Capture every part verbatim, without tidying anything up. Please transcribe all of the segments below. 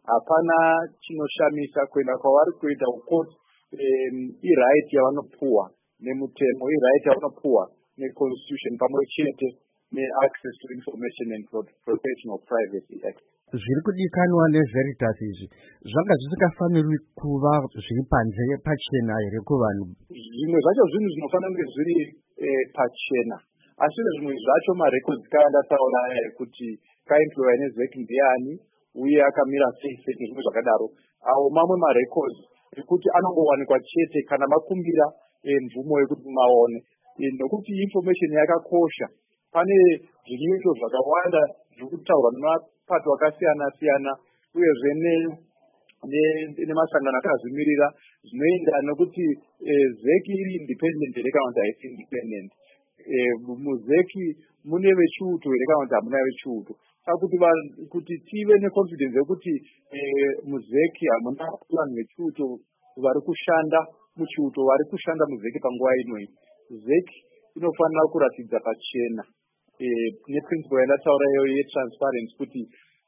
hapana chinoshamisa kuenda kwavari kuita ukoti iright yavanopuwa nemutemo, iright yavanopuwa neconstitution pamwe chete neaccess to information and protection of privacy act. Zviri kudikanwa neVeritas izvi zvanga zvisikafaniri kuva zviri panze pachena here kuvanhu? Zvimwe zvacho zvinhu zvinofanira kunge zviri pachena, asi zvimwe zvacho marecords kaenda taura kuti kaemployer nezveki ndiani uye akamira sei sei nezvimwe zvakadaro. Awo mamwe marecords ekuti anongowanikwa chete kana makumbira mvumo yekuti maone, nokuti information yakakosha. Pane zvinyoto zvakawanda zviri kutaurwa nemapato akasiyana siyana uyezve nemasangano akazvimirira zvinoenda nokuti zeki iri independent here kana kuti haisi independent. Muzeki mune vechiuto here kana kuti hamuna vechiuto. Saka kuti kuti tive neconfidence yekuti muzeki hamuna vanhu vechiuto vari kushanda muchiuto, vari kushanda muzeki panguva inoi. Zeki inofanira kuratidza pachena neprinciple yandataura iyoyo yetransparency kuti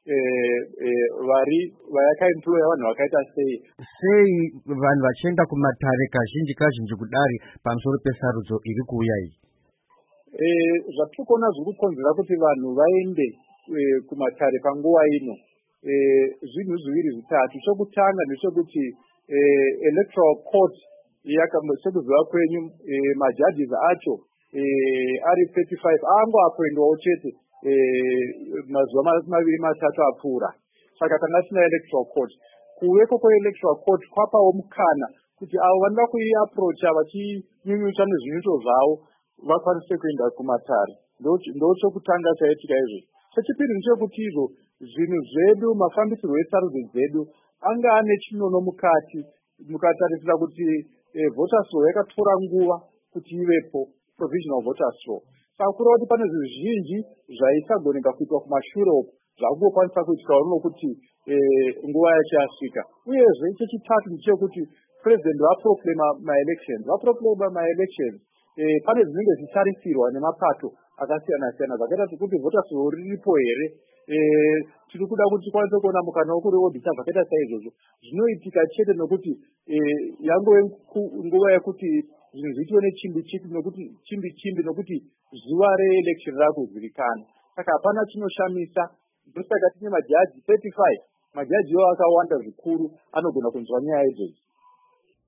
vari vayakaemploya vanhu vakaita sei sei vanhu vachienda kumatare kazhinji kazhinji kudari pamusoro pesarudzo iri kuuya iyi. Zvatiri kuona zviri kukonzera kuti vanhu vaende kumatare panguva ino zvinhu zviviri zvitatu. Chokutanga ndechekuti electoral court sekuziva kwenyu majudges acho ari thirty-five angoappoindwawo chete mazuva maviri matatu apfuura. Saka tanga tina electoral court. Kuveko kweelectoral court kwapawo mukana kuti avo vanoda kuiaprocha vachinyunyuta nezvinyuto zvavo vakwanise kuenda kumatare. Ndo chokutanga chaitika izvi. Chechipiri ndechekuti izvo zvinhu zvedu, mafambisirwo esarudzo dzedu anga ane chinono mukati, mukatarisira kuti voters roll yakatora nguva kuti ivepo, provisional voters roll. Saka kureva kuti pane zvinhu zvizhinji zvaisagoneka kuitwa kumashure uko zvakungokwanisa kuitwa nokuti nguva yacho yasvika. Uyezve chechitatu ndechekuti president vaproclama maelections. Vaproclama maelections pane zvinenge zvichitarisirwa nemapato akasiyana siyana zvakaita sekuti voters roll riripo here. Tiri kuda kuti tikwanise kuona mukana wokuriodhita zvakaita saizvozvo. Zvinoitika chete nokuti yangove nguva yekuti zvinhu zviitwe nechimbi chimbi nokuti chimbi chimbi nokuti zuva reelection rakuzivikanwa. Saka hapana chinoshamisa. Ndosaka tine majaji thirty-five. Majaji iwo akawanda zvikuru anogona kunzwa nyaya idzodzo.